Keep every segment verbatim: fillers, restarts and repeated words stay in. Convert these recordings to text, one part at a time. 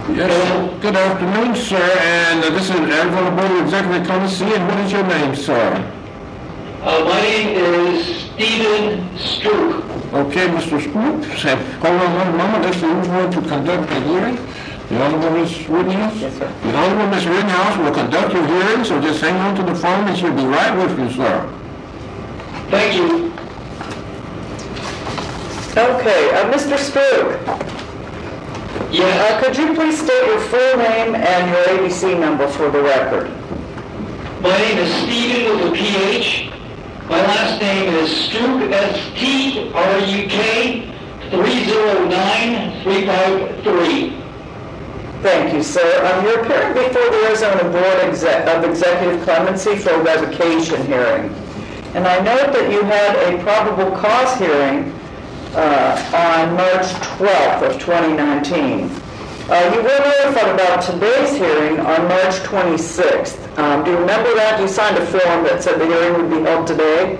Yes, good afternoon, sir, and uh, this is Arizona Board of Executive Clemency, and what is your name, sir? Uh, my name is Stephen Stroop. Okay, Mister Scoop, hold on one moment, let's move on to conduct the hearing. The Honorable Miz Rittenhouse? Yes, sir. The Honorable Miz Rittenhouse will conduct your hearing, so just hang on to the phone and she'll be right with you, sir. Thank you. Okay, uh, Mister Stroop, Yes, uh, could you please state your full name and your A B C number for the record? my name is Stephen with a P H. My last name is Stroop, S T R U K, three zero nine three five three. Thank you, sir. Um, you're appearing before the Arizona Board Exec- of Executive Clemency for a revocation hearing. And I note that you had a probable cause hearing uh, on March twelfth of twenty nineteen. Uh, you were notified about today's hearing on March twenty-sixth. Um, do you remember that? You signed a form that said the hearing would be held today?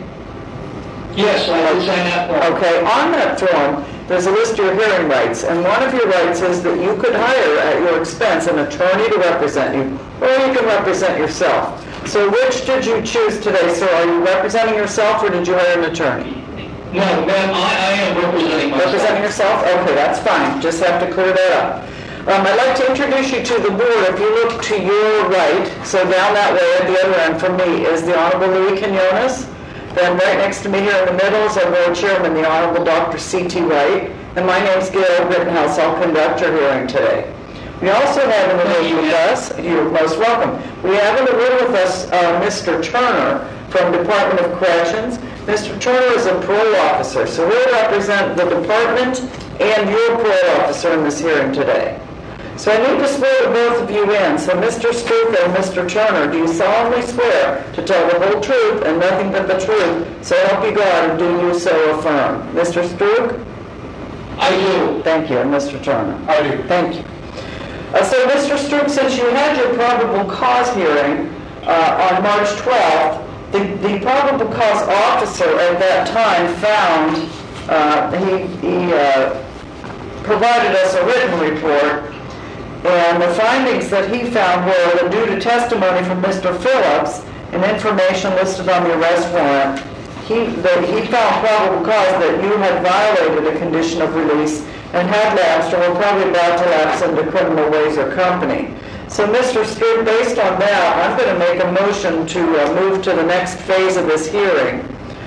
Yes, I did sign that form. Okay, on that form, there's a list of your hearing rights, and one of your rights is that you could hire at your expense an attorney to represent you, or you can represent yourself. So which did you choose today, sir? Are you representing yourself, or did you hire an attorney? No, ma'am, I, I am representing myself. Representing yourself? Okay, that's fine. Just have to clear that up. Um, I'd like to introduce you to the board. If you look to your right, so down that way at the other end from me is the Honorable Louis Quinones. Then right next to me here in the middle is our board chairman, the Honorable Doctor C T Wright. And my name's Gail Rittenhouse. I'll conduct your hearing today. We also have in the room with us, you're most welcome, we have in the room with us uh, Mister Turner from Department of Corrections. Mister Turner is a parole officer, so we'll represent the department and your parole officer in this hearing today. So I need to swear both of you in. So Mister Stroop and Mister Turner, do you solemnly swear to tell the whole truth and nothing but the truth, so help you God, and do you so affirm? Mister Stroop? I do. Thank you. And Mister Turner? I do. Thank you. Uh, so Mister Stroop, since you had your probable cause hearing uh, on March twelfth, the, the probable cause officer at that time found, uh, he, he uh, provided us a written report. And the findings that he found were that due to testimony from Mister Phillips and information listed on the arrest warrant, he, that he found probable cause that you had violated a condition of release and had lapsed or were probably about to lapse into criminal ways or company. So Mister Stroop, based on that, I'm going to make a motion to uh, move to the next phase of this hearing.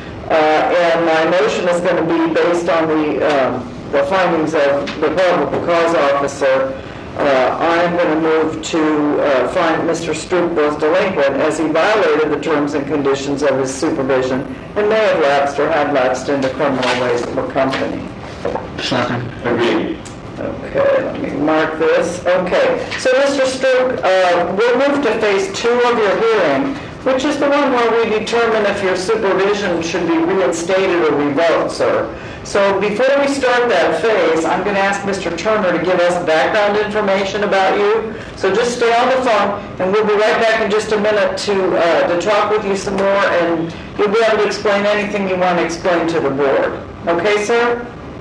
Uh, and my motion is going to be based on the, um, the findings of the probable cause officer. Uh, I'm going to move to uh, find Mister Stroop was delinquent as he violated the terms and conditions of his supervision and may have lapsed or had lapsed into criminal ways of a company. Second. Agreed. Okay, let me mark this. Okay, so Mister Stroop, uh, we'll move to phase two of your hearing, which is the one where we determine if your supervision should be reinstated or revoked, sir. So before we start that phase, I'm going to ask Mister Turner to give us background information about you. So just stay on the phone, and we'll be right back in just a minute to uh, to talk with you some more, and you'll be able to explain anything you want to explain to the board. Okay, sir?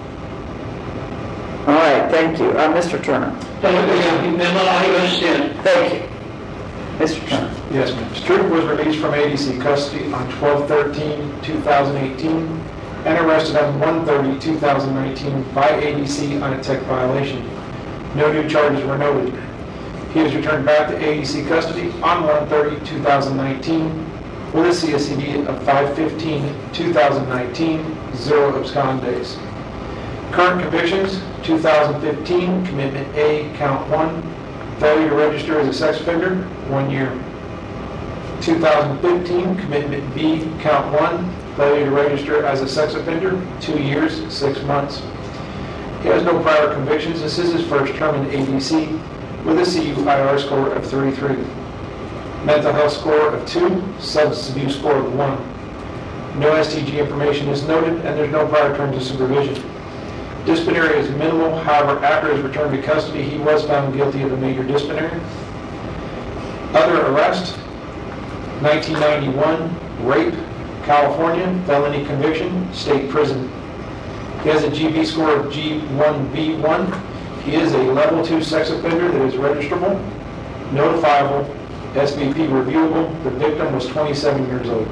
All right, thank you. Uh, Mister Turner. Thank you, ma'am, I understand. Thank you. Mister Turner. Yes, ma'am. Stroop was released from A D C custody on twelve thirteen two thousand eighteen and arrested on one thirty two thousand nineteen by A D C on a tech violation. No new charges were noted. He was returned back to A D C custody on one thirty two thousand nineteen with a C S C D of five fifteen two thousand nineteen, zero abscond days. Current convictions: two thousand fifteen, commitment A, count one, failure to register as a sex offender, one year. two thousand fifteen, commitment B, count one, failure to register as a sex offender, two years, six months. He has no prior convictions. This is his first term in A D C with a C U I R score of thirty-three. Mental health score of two, substance abuse score of one. No S T G information is noted, and there's no prior terms of supervision. Disciplinary is minimal. However, after his return to custody, he was found guilty of a major disciplinary. Other arrest: nineteen ninety-one, rape, California, felony conviction, state prison. He has a G B score of G one B one. He is a level two sex offender that is registrable, notifiable, S V P reviewable. The victim was twenty-seven years old.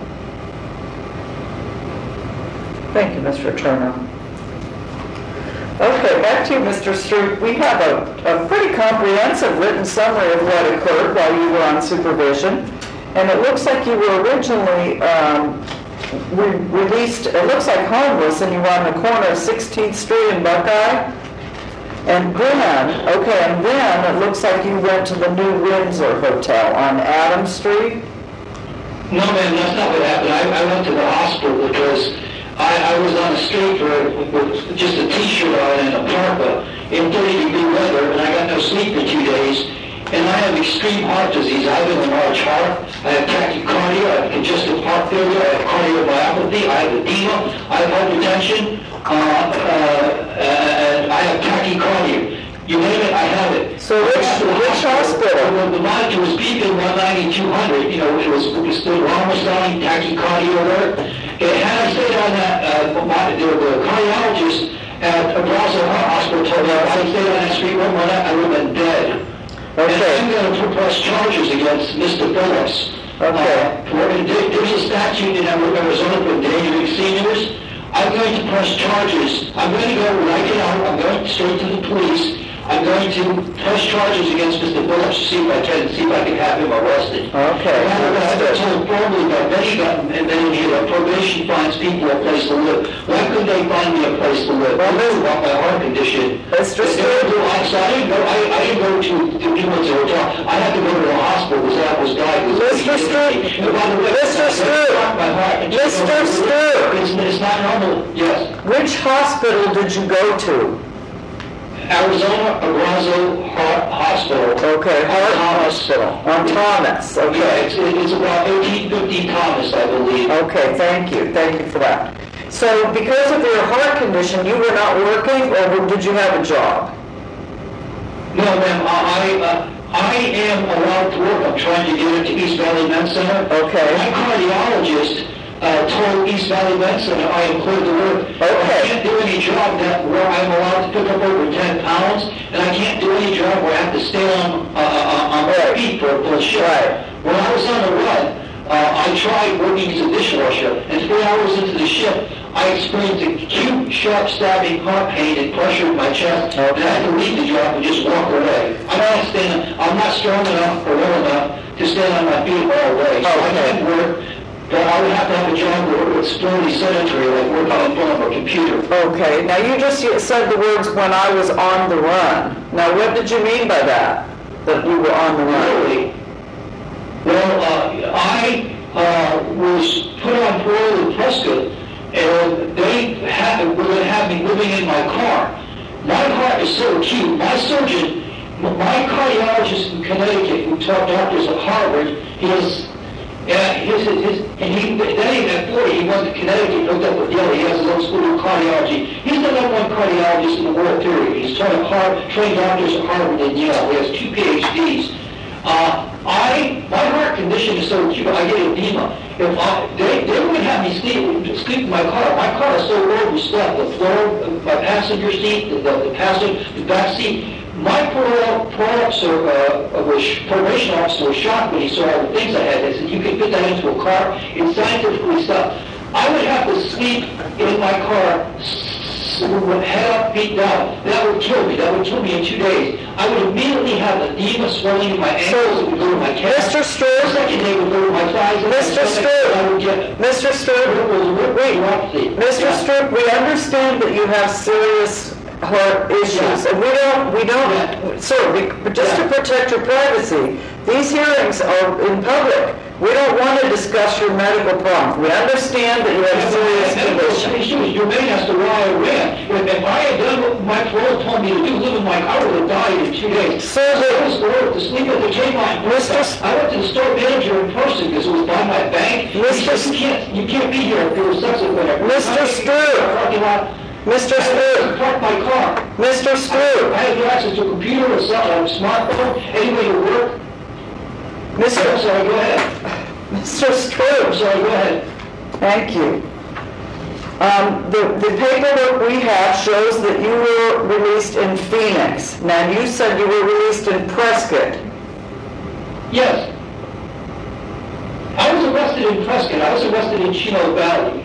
Thank you, Mister Turner. Okay, back to you, Mister Stroop. We have a, a pretty comprehensive written summary of what occurred while you were on supervision. And it looks like you were originally um, re- released, it looks like homeless, and you were on the corner of sixteenth Street and Buckeye. And then, okay, and then it looks like you went to the New Windsor Hotel on Adams Street. No, ma'am, that's not what happened. I, I went to the hospital because I, I was on the street for, with just a t-shirt on and a parka in thirty degree weather, and I got no sleep for two days. And I have extreme heart disease. I have an enlarged heart. I have tachycardia. I have congestive heart failure. I have cardiomyopathy. I have edema. I have hypertension. Uh, uh, and I have tachycardia. You name it, I have it. So which, which hospital? Well, the monitor was beeping one ninety, two hundred. You know, it was, it was still almost dying, tachycardia alert. And had I stayed on that, uh, my, the, the cardiologist at Brazil Heart Hospital told me if I stayed on that street one more night, I would have been dead. Okay. And I'm going to press charges against Mister Phillips. Okay. Uh, for, there's a statute in Arizona for endangering seniors. I'm going to press charges. I'm going to go right it out. I'm going straight to the police. I'm going to press charges against Mister Phillips to see if I can, see if I can have him arrested. Okay, And I've been understood. told formally by Betty Dutton and then here that probation finds people a place to live. Why couldn't they find me a place to live? Well, They knew about my heart condition. Mister They Stewart. didn't go outside. I didn't go, I, I didn't go to, to New Windsor Hotel. I had to go to the hospital because I was diagnosed. Mister Stewart. And by the way, Mister I- Stewart. my heart. It's- Mister Stewart. It's, it's not normal. Yes. Which hospital did you go to? Arizona Abrazo Heart Hospital. Okay, Heart Hospital on Thomas. Yeah, Okay. it's, it's about eighteen fifty Thomas, I believe. Okay, thank you. Thank you for that. So because of your heart condition, you were not working, or did you have a job? No, ma'am, I, uh, I am allowed to work. I'm trying to get into East Valley Med Center. Okay. My cardiologist uh, told East Valley Med Center I am cleared to work. Okay. I can't do any job that where I'm allowed to pick up over ten pounds, and I can't do any job where I have to stay on, uh, uh, on my Right. feet for a full shift. Right. When I was on the run, uh, I tried working as a dishwasher, and three hours into the shift, I experienced acute, sharp, stabbing heart pain and pressure in my chest, and I had to leave the job and just walk away. I can't stand, I'm not strong enough or well enough to stand on my feet all day. So I Okay. couldn't work, but I would have to have a job where it was fairly sedentary, like working in front of a computer. Okay, now you just said the words, "when I was on the run." Now what did you mean by that, that you were on the run? Really? Well, uh, I uh, was put on parole in Prescott, and they had, were going to have me living in my car. My heart is so acute. My surgeon, m- my cardiologist in Connecticut, who taught doctors at Harvard, he has, yeah, his, his, his, and he, then he, at forty, he went to Connecticut, looked up with Yale, he has his own school of cardiology. He's the number one cardiologist in the world, period. He's taught at Harvard, trained doctors at Harvard and Yale. He has two P H Ds. Uh, I, my heart condition is so acute, I get edema. If I, they, they would have me sleep, sleep in my car. My car is so overstuffed, the floor, my passenger seat, the, the, the passenger, the back seat. My parole, parole officer, uh, was, probation officer was shocked when he saw all the things I had. They said, you can fit that into a car. It's scientifically stuff. I would have to sleep in my car, with head up, feet down. That would kill me. That would kill me in two days. I would immediately have edema swelling in my ankles. It would go to my calves. Mister Stewart? The second day would go to my thighs. and Mister my stomach, and I would Stewart? get Mister Stewart, wait, Mister Yeah. Stewart, we understand that you have serious heart issues, and we don't, we don't, sir, we, but just to protect your privacy, these hearings are in public. We don't want to discuss your medical problems. We understand that you have serious conditions. Your man has to why I ran. If, if I had done what my parole told me to do, live in my car, I would have died in two days. Sir, I was to work, to sleep at the K line. Mister I went to the store manager in person because it was by my bank. He Mister said, you can't, you can't be here if there was sex at whatever. Mister Stewart. Parking lot. Mister I had to Stewart, park my car. Mister I Stewart, had no access to a computer, a cell, a smartphone, any way to work. I'm Mister, sorry, go ahead. Mister I'm Stewart, sorry, go ahead. thank you. Um, the, the paperwork we have shows that you were released in Phoenix. Now, you said you were released in Prescott. Yes. I was arrested in Prescott. I was arrested in Chino Valley.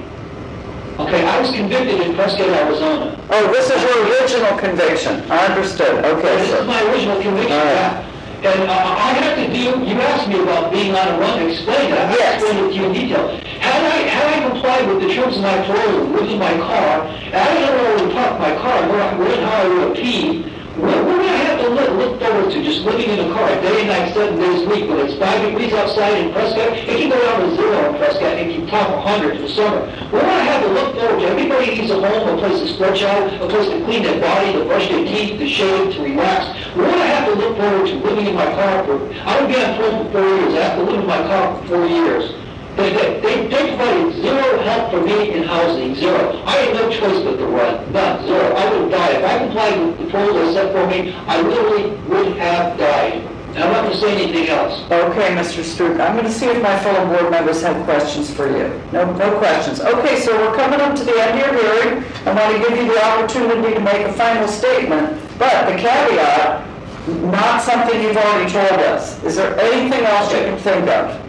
Okay, I was convicted in Prescott, Arizona. Oh, this is your original conviction. I understood. Okay, This sir. is my original conviction. All right. And uh, I have to deal, you asked me about being on a run to explain that. I Yes. explained it to you in detail. Had I, had I complied with the terms of my parole and lived in my car, and I had already parked my car where I where and how I would have peed, where would I have to look, look forward to just living in a car day and night, seven days a week, when it's five degrees outside in Prescott? It can go down to zero in Prescott, and it can top one hundred in the summer. Where would I have to look forward to? Everybody needs a home, a place to stretch out, a place to clean their body, to brush their teeth, to shave, to relax. Where would I have to look forward to living in my car for, I would be on parole for four years. I have to live in my car for four years. They, they, they, they provided zero help for me in housing, zero. I had no choice but to run, none, zero. I would have died. If I complied with the parole they set for me, I literally would have died. And I'm not going to say anything else. Okay, Mister Strook, I'm going to see if my fellow board members have questions for you. No, no questions. Okay, so we're coming up to the end of your hearing. I want to give you the opportunity to make a final statement, but the caveat, not something you've already told us. Is there anything else you can think of?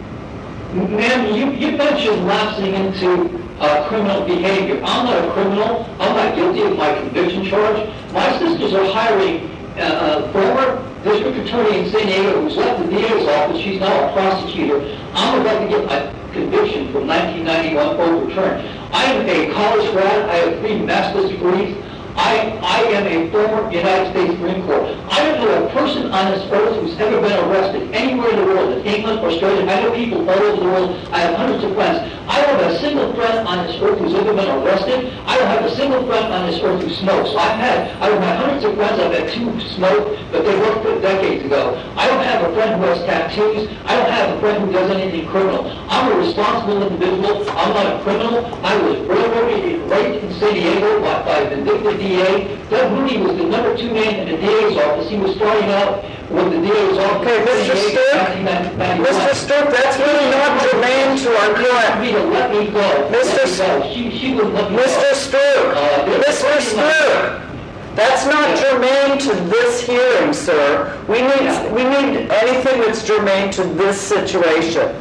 Ma'am, you, you mentioned lapsing into uh, criminal behavior. I'm not a criminal. I'm not guilty of my conviction charge. My sisters are hiring uh, a former district attorney in San Diego who's left the D A's office. She's now a prosecutor. I'm about to get my conviction from nineteen ninety-one overturned. I am a college grad. I have three master's degrees. I, I am a former United States Marine Corps. I don't know a person on this earth who's ever been arrested anywhere in the world, in England, Australia. I know people all over the world. I have hundreds of friends. I don't have a single friend on this earth who's ever been arrested. I don't have a single friend on this earth who smokes. I've had, out of my hundreds of friends, I've had two who smoke, but they worked for decades ago. I don't have a friend who has tattoos. I don't have a friend who does anything criminal. I'm a responsible individual. I'm not a criminal. I was railroaded right in San Diego by, by a vindictive D A. Doug Mooney was the number two man in the D A's office. He was starting out with the D A's office. Okay, Mister Strook, Mister Strook, that's really not germane to our current. Me to let me go. Mister Let me go. She, she wouldn't let me Mister go. Strook, Uh, there's Mister a person like Strook, that's not germane to this hearing, sir. We need, we need anything that's germane to this situation.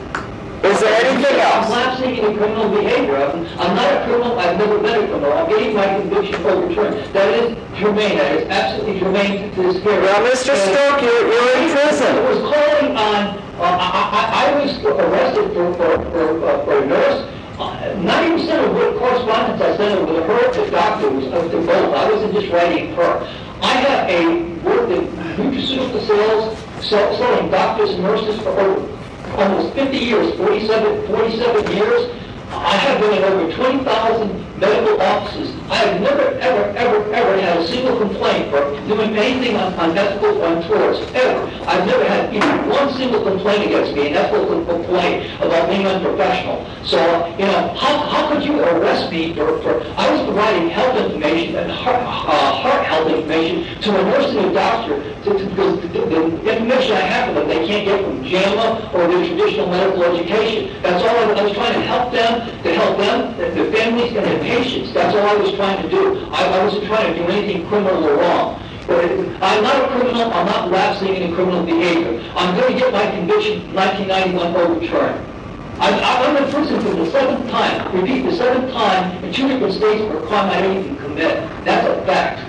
Is there anything I'm else? lapsing into criminal behavior. I'm, I'm not a criminal. I've never been a criminal. I'm getting my conviction overturned. That is germane. That is absolutely germane to this hearing. Well, Mister And- Strook, you're, you're in I prison. was calling on, uh, I, I, I was arrested for, for, for, uh, for a nurse. Uh, ninety percent of what correspondence I sent over to her, to doctors, uh, to both. I wasn't just writing her. I have a worked in nutraceutical sales, sell, selling doctors and nurses for over almost fifty years, forty-seven, forty-seven years. I have been in over twenty thousand medical offices. I have never, ever, ever, ever had a single complaint for doing anything on, on ethical on tours, ever. I've never had even one single complaint against me, an ethical complaint about being unprofessional. So, you know, how, how could you arrest me for, for, I was providing health information and heart, uh, heart health information to a nurse and a doctor, to, to, because the, the information I have for them, they can't get from JAMA or their traditional medical education. That's all I, I was trying to help them, to help them, their families, and their patients. That's all I was trying to do. I, I wasn't trying to do anything criminal or wrong. But I'm not a criminal. I'm not lapsing into criminal behavior. I'm going to get my conviction nineteen ninety-one overturned. I'm, I'm in prison for the seventh time. Repeat, the seventh time in two different states for a crime I didn't even commit. That's a fact.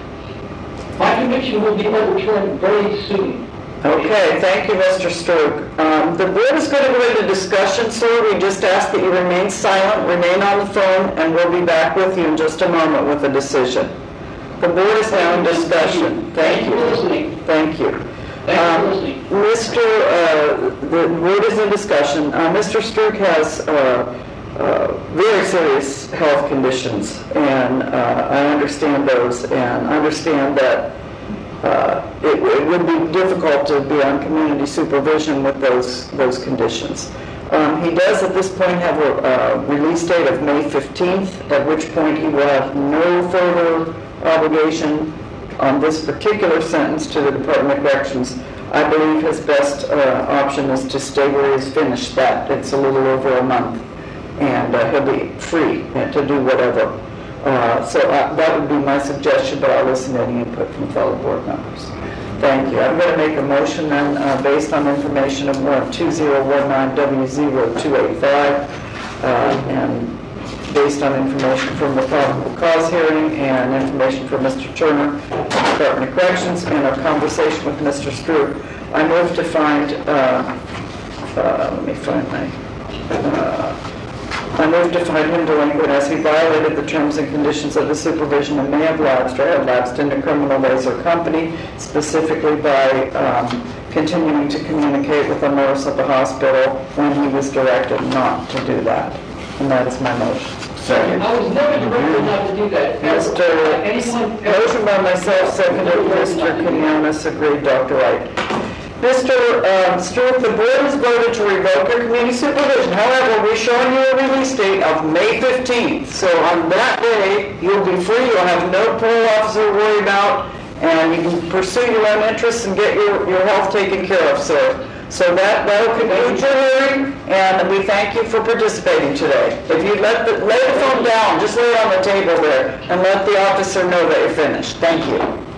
My conviction will be overturned very soon. Okay, thank you, Mister Strook. Um, the board is going to go into discussion, sir. We just ask that you remain silent, remain on the phone, and we'll be back with you in just a moment with a decision. The board is now in discussion. Thank you. Thank you for listening. Thank you. Thank you for Um, listening. Mister Uh, the board is in discussion. Uh, Mister Strook has uh, uh, very serious health conditions, and uh, I understand those, and understand that Uh, it, it would be difficult to be on community supervision with those those conditions. Um, he does at this point have a uh, release date of May fifteenth, at which point he will have no further obligation on this particular sentence to the Department of Corrections. I believe his best uh, option is to stay where he's finished that. It's a little over a month. and uh, he'll be free to do whatever. Uh, So uh, that would be my suggestion, but I'll listen to any input from fellow board members. Thank you. I'm going to make a motion then, uh, based on information of warrant two zero one nine W zero two eight five, uh, and based on information from the probable cause hearing and information from Mister Turner, Department of Corrections, and our conversation with Mister Stroop, I move to find, uh, uh, let me find my, uh, I move to find him delinquent as he violated the terms and conditions of the supervision and may have lapsed or have lapsed into criminal ways or company, specifically by um, continuing to communicate with the nurse at the hospital when he was directed not to do that. And that is my motion. Second. I was never directed not to do that. Mister Anyone, Motion by myself, seconded Mister Quinones, agreed, Doctor Wright. Mister Um, Stewart, the board has voted to revoke your community supervision. However, we're showing you a release date of May fifteenth. So on that day, you'll be free. You'll have no parole officer to worry about, and you can pursue your own interests and get your, your health taken care of, sir. So that, that'll conclude your hearing, and we thank you for participating today. If you let the, lay the phone down, just lay it on the table there, and let the officer know that you're finished. Thank you.